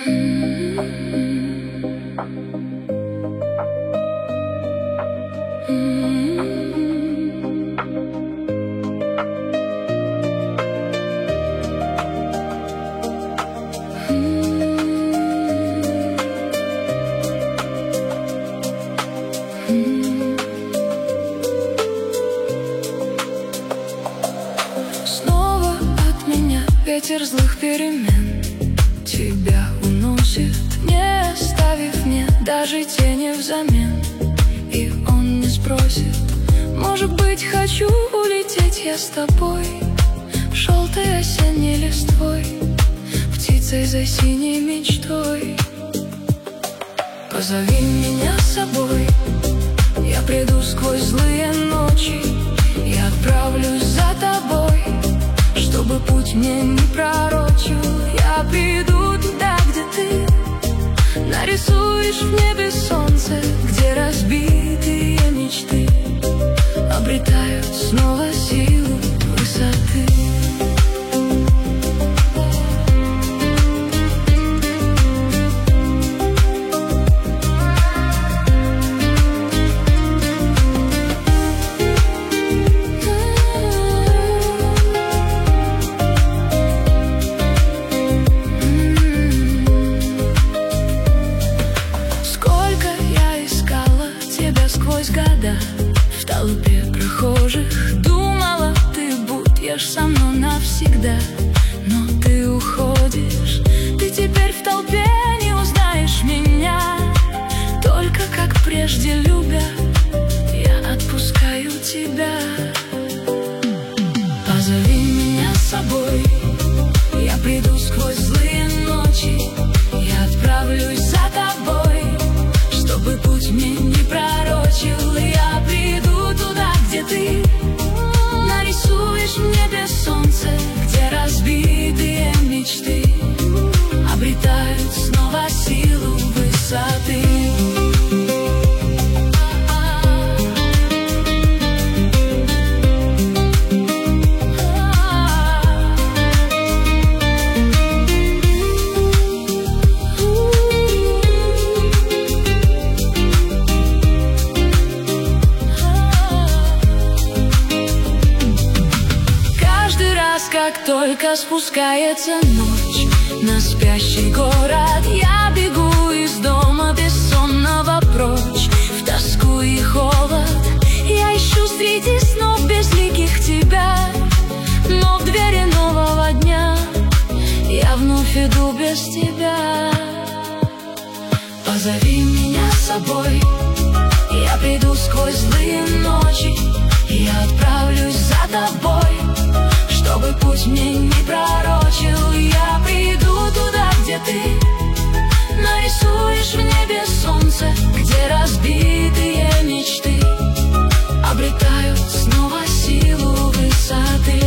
Снова от меня ветер злых перемен тебя уносит, не оставив мне даже тени взамен. И он не спросит, может быть, хочу улететь я с тобой, желтой осенней листвой, птицей за синей мечтой. Позови меня с собой, я приду сквозь злые ночи, я отправлюсь за тобой, чтобы путь мне не пророчил. Я приду туда, где ты нарисуешь в небе солнце, где разбитые мечты обретают снова силу высоты. В толпе прохожих думала, ты будешь со мной навсегда, но ты уходишь. Ты теперь в толпе не узнаешь меня, только как прежде любя, я отпускаю тебя. Позови меня с собой, я приду сквозь злые ночи, я отправлюсь за тобой, чтобы путь мне не пророчил. Я приду туда, где ты нарисуешь в небе солнце, где разбитые мечты обретают снова силу высоты. Как только спускается ночь на спящий город, я бегу из дома бессонного прочь, в тоску и холод. Я ищу среди снов безликих тебя, но в двери нового дня я вновь иду без тебя. Позови меня с собой, я приду сквозь злые ночи, я отправлюсь за тобой, чтобы путь мне не пророчил. Я приду туда, где ты нарисуешь в небе солнце, где разбитые мечты обретают снова силу высоты.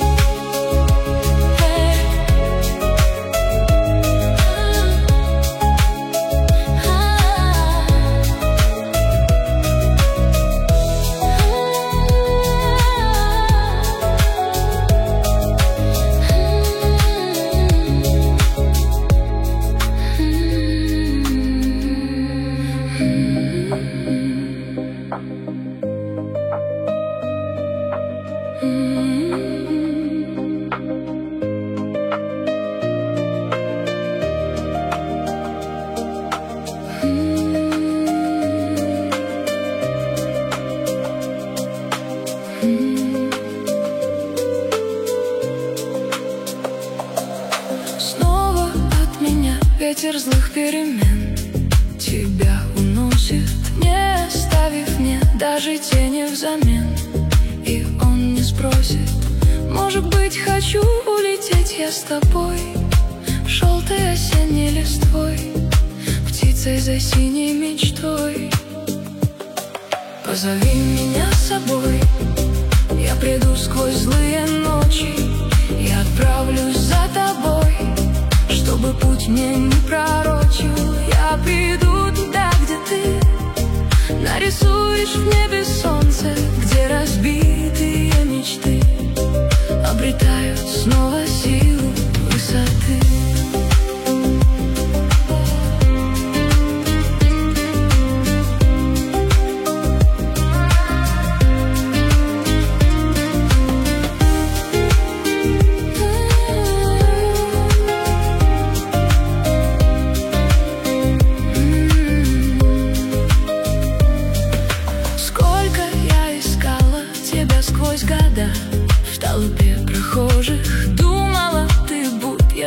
Снова от меня ветер злых перемен тебя уносит, не оставив мне даже тени взамен. И он не спросит, может быть, хочу улететь я с тобой, желтой осенней листвой, птицей за синей мечтой. Позови меня с собой, я приду сквозь злые ночи, я отправлюсь за тобой, чтобы путь мне не пророчил. Я приду туда, где ты нарисуешь в небе солнце, где разбитые мечты обретают снова силу высоты.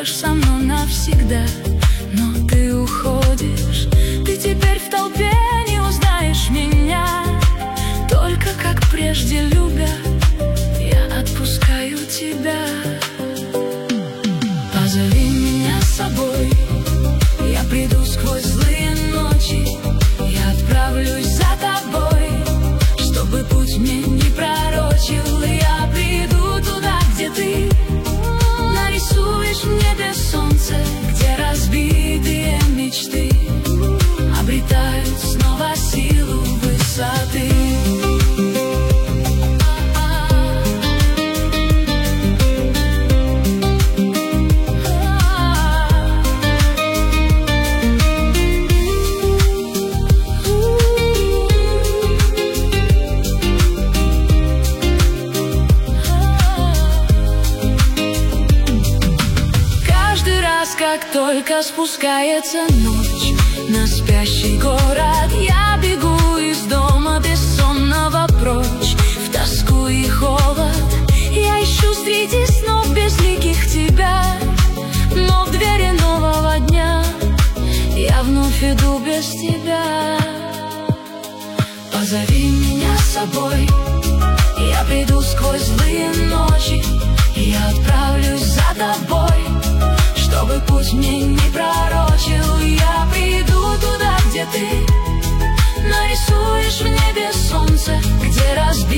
уйдешь со мной навсегда. Но ты уходишь, ты теперь в толпе не узнаешь меня. Только как прежде любя, я отпускаю тебя. Позови меня с собой, я приду сквозь злые ночи. Я отправлюсь за тобой, чтобы путь мне не пророчил. Я приду туда, где ты нарисуешь в небе солнце, где разбитые мечты обретают снова силу высоты. Как только спускается ночь на спящий город, я бегу из дома бессонного прочь. В тоску и холод я ищу среди снов безликих тебя. Но в двери нового дня я вновь иду без тебя. Позови меня с собой, я приду сквозь злые ночи. Я отправлюсь за тобой, чтобы путь мне не пророчил. Я приду туда, где ты нарисуешь в небе солнце, где разбитые